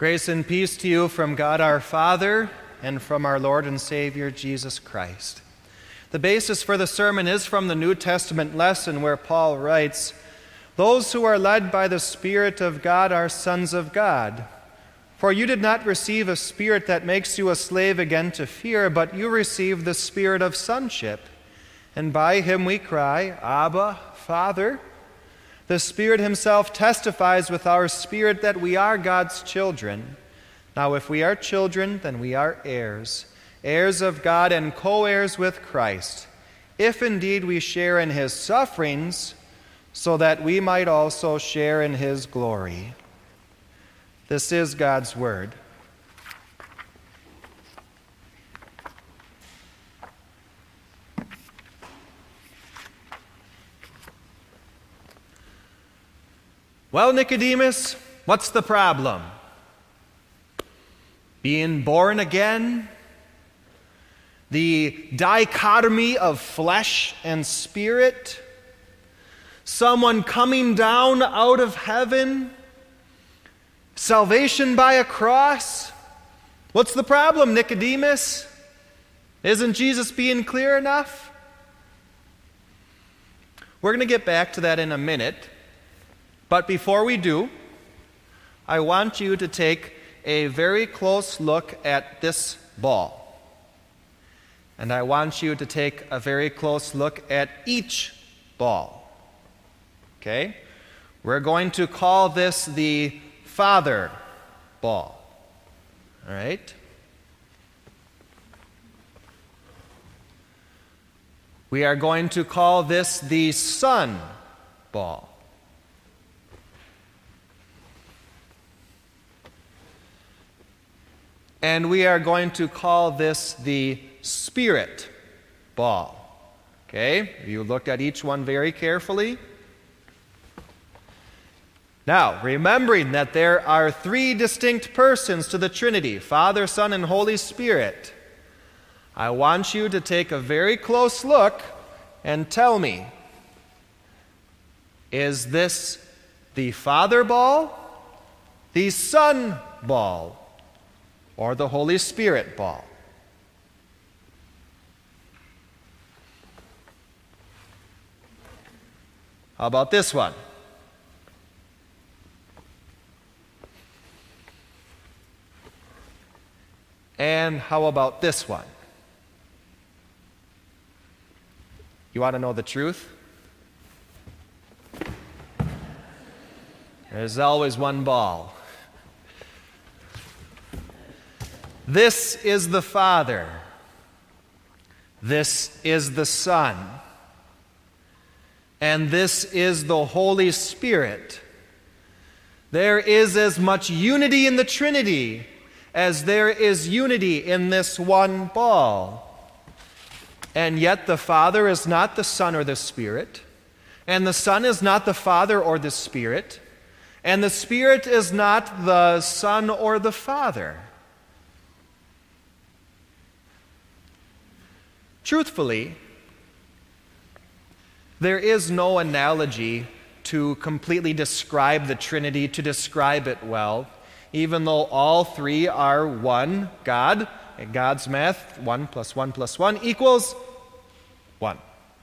Grace and peace to you from God our Father and from our Lord and Savior Jesus Christ. The basis for the sermon is from the New Testament lesson where Paul writes, "Those who are led by the Spirit of God are sons of God. For you did not receive a spirit that makes you a slave again to fear, but you received the spirit of sonship. And by him we cry, Abba, Father. The Spirit himself testifies with our spirit that we are God's children. Now if we are children, then we are heirs, heirs of God and co-heirs with Christ, if indeed we share in his sufferings, so that we might also share in his glory." This is God's word. Well, Nicodemus, what's the problem? Being born again? The dichotomy of flesh and spirit? Someone coming down out of heaven? Salvation by a cross? What's the problem, Nicodemus? Isn't Jesus being clear enough? We're going to get back to that in a minute. But before we do, I want you to take a very close look at this ball. And I want you to take a very close look at each ball. Okay? We're going to call this the Father ball. All right? We are going to call this the Son ball. And we are going to call this the Spirit ball. Okay? You looked at each one very carefully. Now, remembering that there are three distinct persons to the Trinity, Father, Son, and Holy Spirit, I want you to take a very close look and tell me, is this the Father ball, the Son ball, or the Holy Spirit ball? How about this one? And how about this one? You want to know the truth? There's always one ball. This is the Father. This is the Son. And this is the Holy Spirit. There is as much unity in the Trinity as there is unity in this one ball. And yet the Father is not the Son or the Spirit, and the Son is not the Father or the Spirit, and the Spirit is not the Son or the Father. Truthfully, there is no analogy to completely describe the Trinity, to describe it well, even though all three are one God. In God's math, 1 + 1 + 1 equals 1.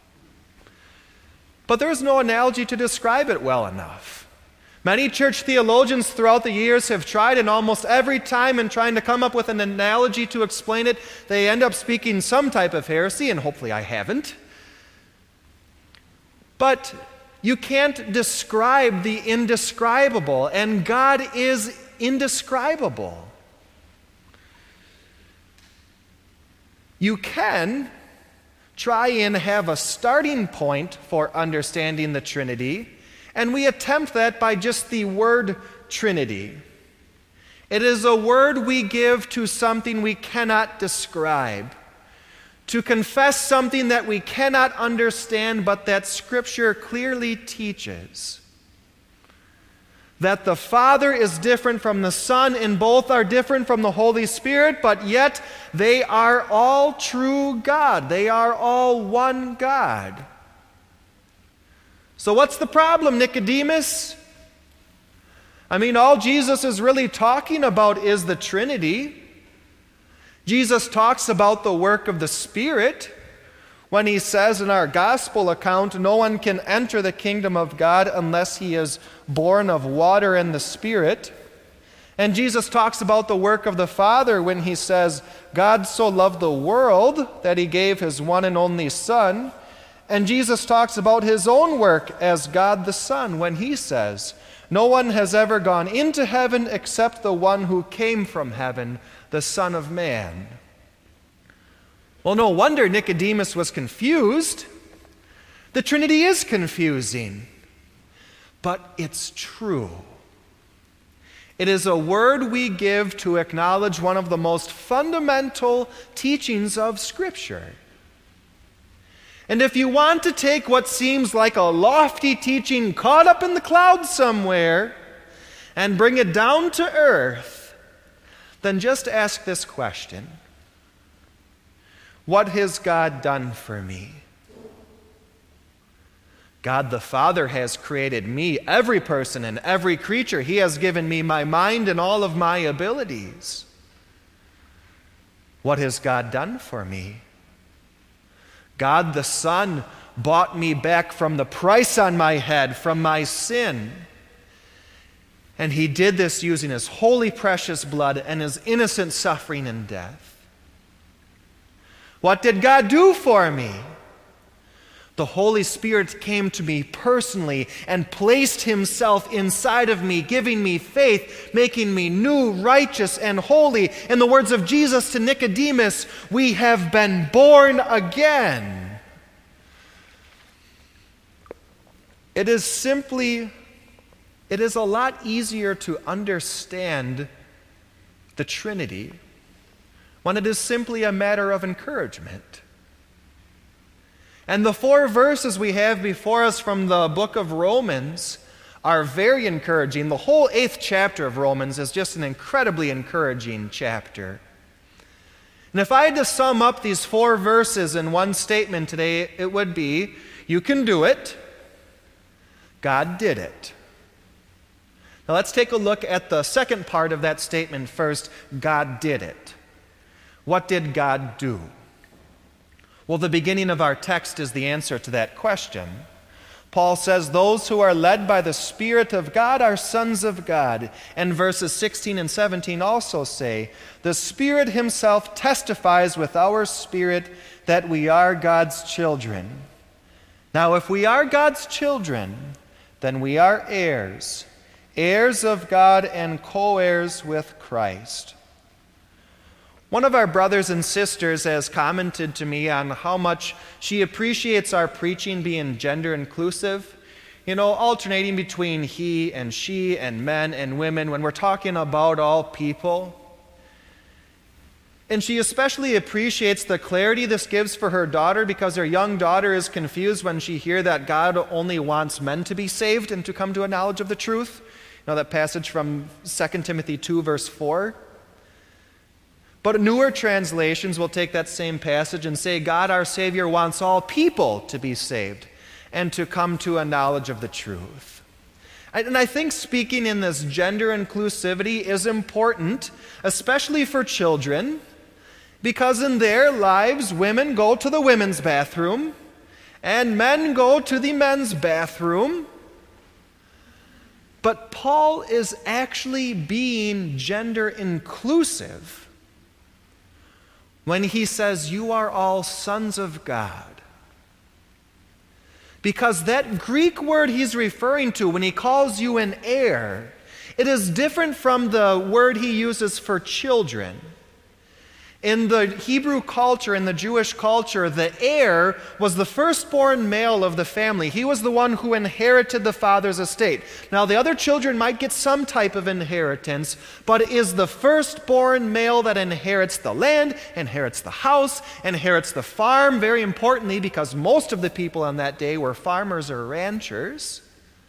But there is no analogy to describe it well enough. Many church theologians throughout the years have tried, and almost every time in trying to come up with an analogy to explain it, they end up speaking some type of heresy, and hopefully I haven't. But you can't describe the indescribable, and God is indescribable. You can try and have a starting point for understanding the Trinity, and we attempt that by just the word Trinity. It is a word we give to something we cannot describe, to confess something that we cannot understand but that Scripture clearly teaches. That the Father is different from the Son, and both are different from the Holy Spirit, but yet they are all true God. They are all one God. So what's the problem, Nicodemus? I mean, all Jesus is really talking about is the Trinity. Jesus talks about the work of the Spirit when he says in our gospel account, no one can enter the kingdom of God unless he is born of water and the Spirit. And Jesus talks about the work of the Father when he says, God so loved the world that he gave his one and only Son. And Jesus talks about his own work as God the Son when he says, no one has ever gone into heaven except the one who came from heaven, the Son of Man. Well, no wonder Nicodemus was confused. The Trinity is confusing, but it's true. It is a word we give to acknowledge one of the most fundamental teachings of Scripture. And if you want to take what seems like a lofty teaching caught up in the clouds somewhere and bring it down to earth, then just ask this question. What has God done for me? God the Father has created me, every person and every creature. He has given me my mind and all of my abilities. What has God done for me? God the Son bought me back from the price on my head, from my sin. And he did this using his holy, precious blood and his innocent suffering and death. What did God do for me? The Holy Spirit came to me personally and placed himself inside of me, giving me faith, making me new, righteous, and holy. In the words of Jesus to Nicodemus, we have been born again. It is a lot easier to understand the Trinity when it is simply a matter of encouragement. And the 4 verses we have before us from the book of Romans are very encouraging. The whole 8th chapter of Romans is just an incredibly encouraging chapter. And if I had to sum up these 4 verses in one statement today, it would be, you can do it. God did it. Now let's take a look at the second part of that statement first. God did it. What did God do? Well, the beginning of our text is the answer to that question. Paul says, those who are led by the Spirit of God are sons of God. And verses 16 and 17 also say, the Spirit himself testifies with our spirit that we are God's children. Now, if we are God's children, then we are heirs, heirs of God and co-heirs with Christ. One of our brothers and sisters has commented to me on how much she appreciates our preaching being gender inclusive, alternating between he and she and men and women when we're talking about all people. And she especially appreciates the clarity this gives for her daughter because her young daughter is confused when she hears that God only wants men to be saved and to come to a knowledge of the truth. That passage from 2 Timothy 2, verse 4. But newer translations will take that same passage and say, God our Savior wants all people to be saved and to come to a knowledge of the truth. And I think speaking in this gender inclusivity is important, especially for children, because in their lives, women go to the women's bathroom and men go to the men's bathroom. But Paul is actually being gender inclusive when he says, you are all sons of God. Because that Greek word he's referring to when he calls you an heir, it is different from the word he uses for children. In the Hebrew culture, in the Jewish culture, the heir was the firstborn male of the family. He was the one who inherited the father's estate. Now, the other children might get some type of inheritance, but it is the firstborn male that inherits the land, inherits the house, inherits the farm, very importantly, because most of the people on that day were farmers or ranchers.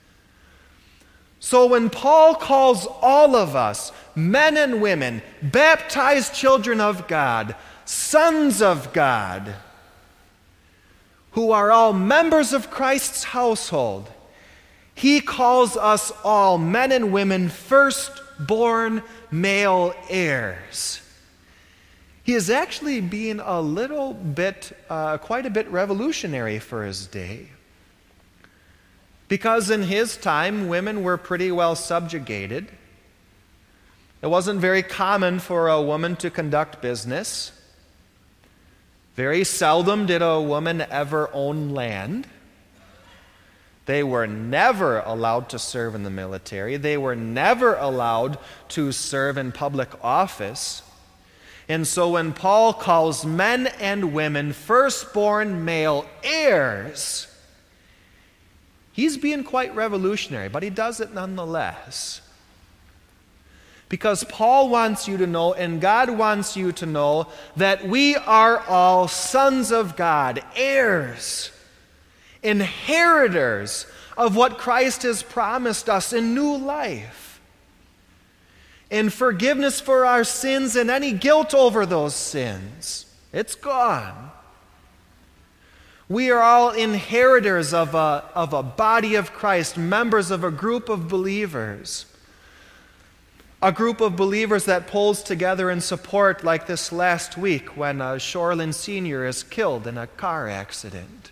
So when Paul calls all of us, men and women, baptized children of God, sons of God, who are all members of Christ's household, He calls us all, men and women, firstborn male heirs. He is actually being a little bit, quite a bit revolutionary for his day. Because in his time, women were pretty well subjugated. It wasn't very common for a woman to conduct business. Very seldom did a woman ever own land. They were never allowed to serve in the military. They were never allowed to serve in public office. And so when Paul calls men and women firstborn male heirs, he's being quite revolutionary, but he does it nonetheless. Because Paul wants you to know, and God wants you to know, that we are all sons of God, heirs, inheritors of what Christ has promised us in new life, in forgiveness for our sins and any guilt over those sins. It's gone. We are all inheritors of a body of Christ, members of a group of believers. A group of believers that pulls together in support, like this last week when Shoreland Sr. is killed in a car accident.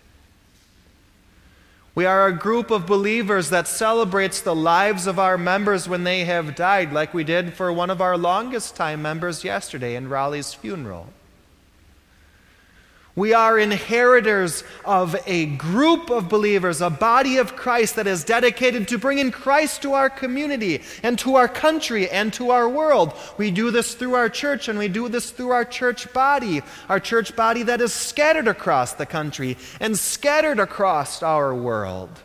We are a group of believers that celebrates the lives of our members when they have died, like we did for one of our longest time members yesterday in Raleigh's funeral. We are inheritors of a group of believers, a body of Christ that is dedicated to bringing Christ to our community and to our country and to our world. We do this through our church, and we do this through our church body that is scattered across the country and scattered across our world.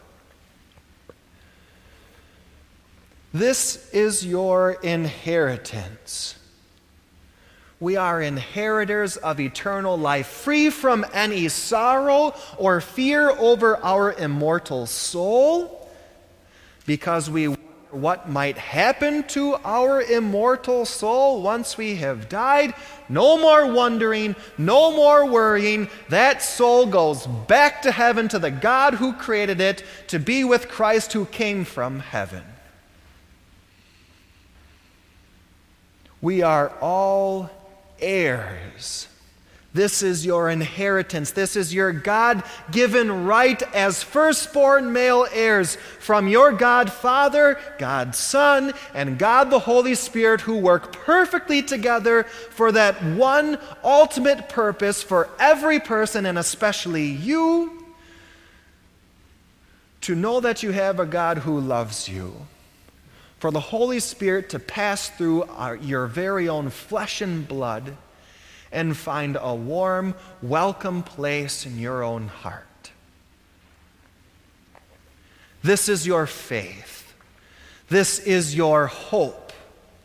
This is your inheritance. We are inheritors of eternal life, free from any sorrow or fear over our immortal soul, because we wonder what might happen to our immortal soul once we have died. No more wondering, no more worrying. That soul goes back to heaven, to the God who created it, to be with Christ who came from heaven. We are all heirs. This is your inheritance. This is your God-given right as firstborn male heirs from your God Father, God Son, and God the Holy Spirit, who work perfectly together for that one ultimate purpose for every person, and especially you, to know that you have a God who loves you. For the Holy Spirit to pass through your very own flesh and blood and find a warm, welcome place in your own heart. This is your faith. This is your hope.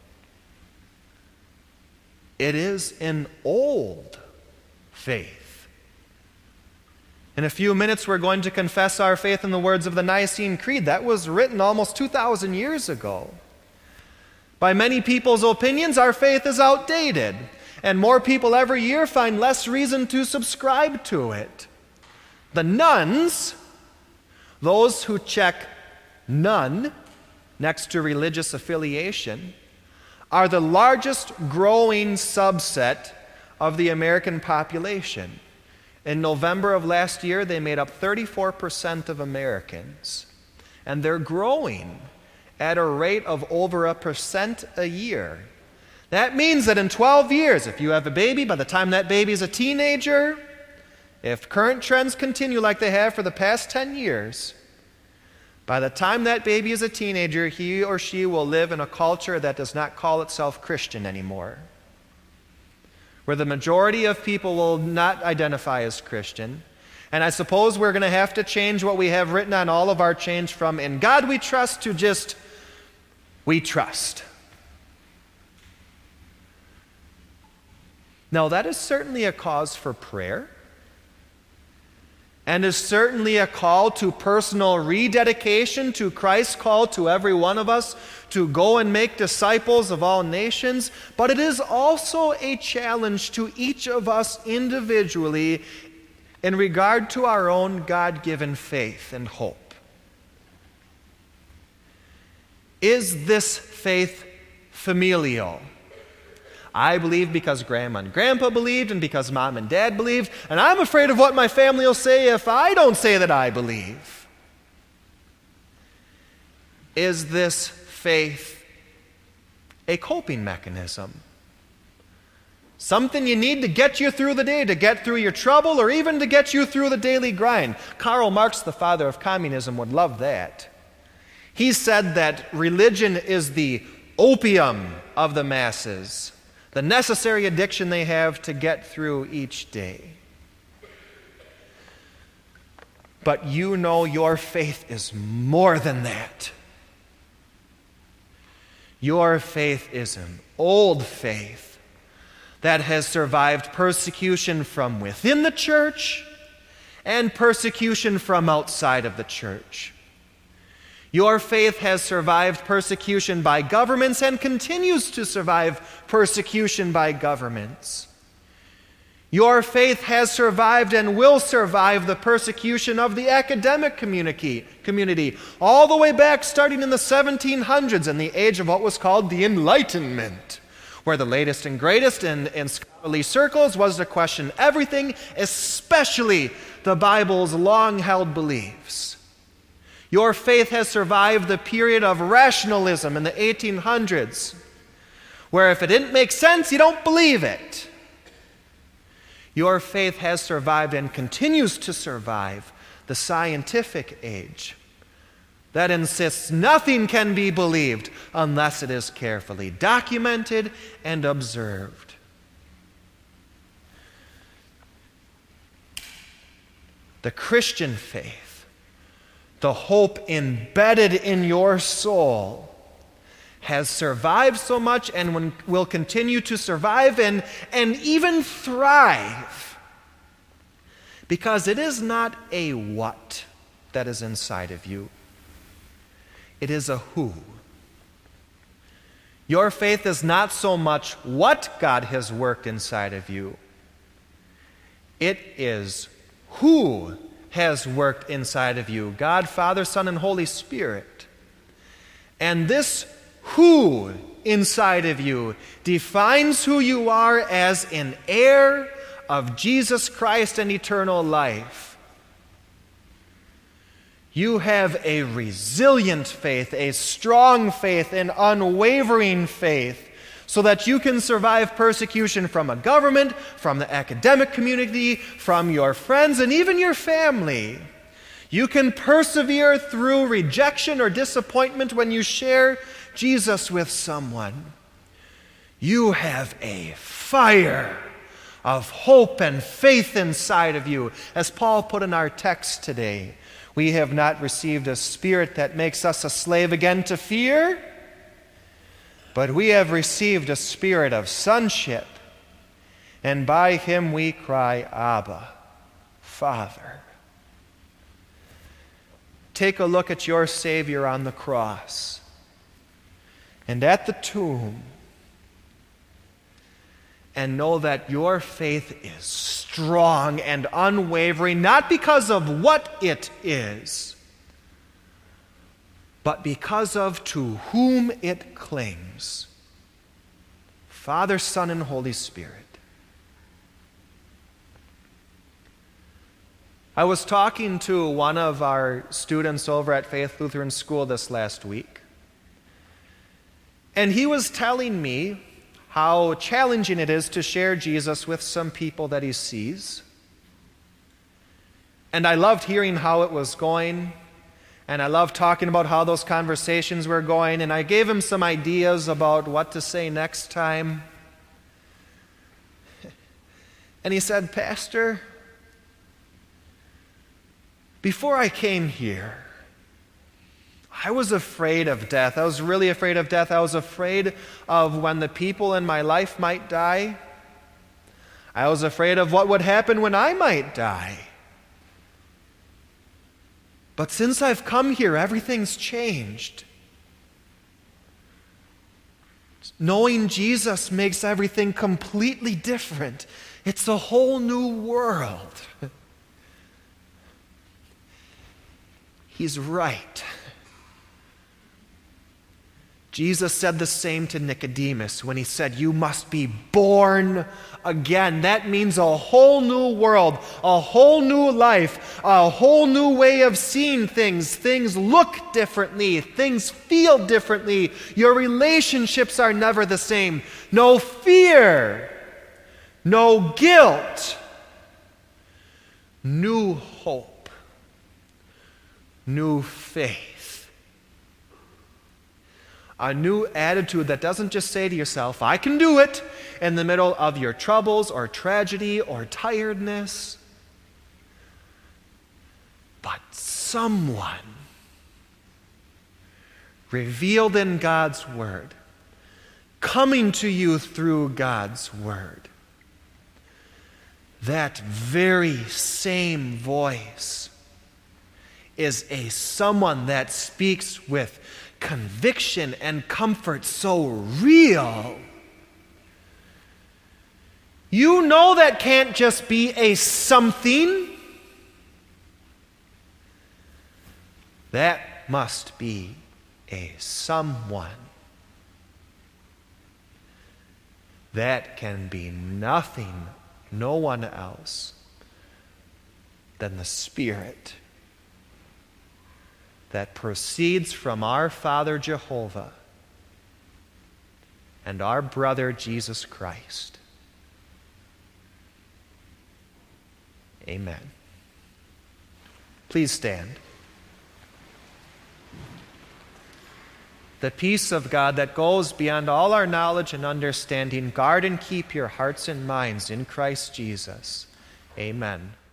It is an old faith. In a few minutes, we're going to confess our faith in the words of the Nicene Creed. That was written almost 2,000 years ago. By many people's opinions, our faith is outdated, and more people every year find less reason to subscribe to it. The nones, those who check none next to religious affiliation, are the largest growing subset of the American population. In November of last year, they made up 34% of Americans. And they're growing at a rate of over 1% a year. That means that in 12 years, if you have a baby, by the time that baby is a teenager, if current trends continue like they have for the past 10 years, by the time that baby is a teenager, he or she will live in a culture that does not call itself Christian anymore, where the majority of people will not identify as Christian. And I suppose we're going to have to change what we have written on all of our change from "in God we trust" to just "we trust." Now, that is certainly a cause for prayer, and is certainly a call to personal rededication to Christ's call to every one of us to go and make disciples of all nations, but it is also a challenge to each of us individually in regard to our own God-given faith and hope. Is this faith familial? I believe because Grandma and Grandpa believed and because Mom and Dad believed, and I'm afraid of what my family will say if I don't say that I believe. Is this faith a coping mechanism? Something you need to get you through the day, to get through your trouble, or even to get you through the daily grind. Karl Marx, the father of communism, would love that. He said that religion is the opium of the masses, the necessary addiction they have to get through each day. But you know your faith is more than that. Your faith is an old faith that has survived persecution from within the church and persecution from outside of the church. Your faith has survived persecution by governments and continues to survive persecution by governments. Your faith has survived and will survive the persecution of the academic community, all the way back starting in the 1700s in the age of what was called the Enlightenment, where the latest and greatest in scholarly circles was to question everything, especially the Bible's long-held beliefs. Your faith has survived the period of rationalism in the 1800s, where if it didn't make sense, you don't believe it. Your faith has survived and continues to survive the scientific age that insists nothing can be believed unless it is carefully documented and observed. The Christian faith, the hope embedded in your soul, has survived so much and will continue to survive and even thrive, because it is not a what that is inside of you. It is a who. Your faith is not so much what God has worked inside of you. It is who has worked inside of you, God, Father, Son, and Holy Spirit. And this who inside of you defines who you are as an heir of Jesus Christ and eternal life. You have a resilient faith, a strong faith, an unwavering faith, so that you can survive persecution from a government, from the academic community, from your friends, and even your family. You can persevere through rejection or disappointment when you share Jesus with someone. You have a fire of hope and faith inside of you. As Paul put in our text today, we have not received a spirit that makes us a slave again to fear, but we have received a spirit of sonship, and by him we cry, Abba, Father. Take a look at your Savior on the cross and at the tomb, and know that your faith is strong and unwavering, not because of what it is, but because of to whom it clings. Father, Son, and Holy Spirit. I was talking to one of our students over at Faith Lutheran School this last week, and he was telling me how challenging it is to share Jesus with some people that he sees. And I loved hearing how it was going, and I loved talking about how those conversations were going, and I gave him some ideas about what to say next time. And he said, Pastor, before I came here, I was afraid of death. I was really afraid of death. I was afraid of when the people in my life might die. I was afraid of what would happen when I might die. But since I've come here, everything's changed. Knowing Jesus makes everything completely different. It's a whole new world. He's right. Jesus said the same to Nicodemus when he said, "You must be born again." That means a whole new world, a whole new life, a whole new way of seeing things. Things look differently, things feel differently. Your relationships are never the same. No fear, no guilt, new hope, new faith. A new attitude that doesn't just say to yourself, "I can do it," in the middle of your troubles or tragedy or tiredness. But someone revealed in God's Word, coming to you through God's Word. That very same voice is a someone that speaks with conviction and comfort so real. You know that can't just be a something. That must be a someone. That can be nothing, no one else than the Spirit that proceeds from our Father Jehovah and our brother Jesus Christ. Amen. Please stand. The peace of God that goes beyond all our knowledge and understanding, guard and keep your hearts and minds in Christ Jesus. Amen.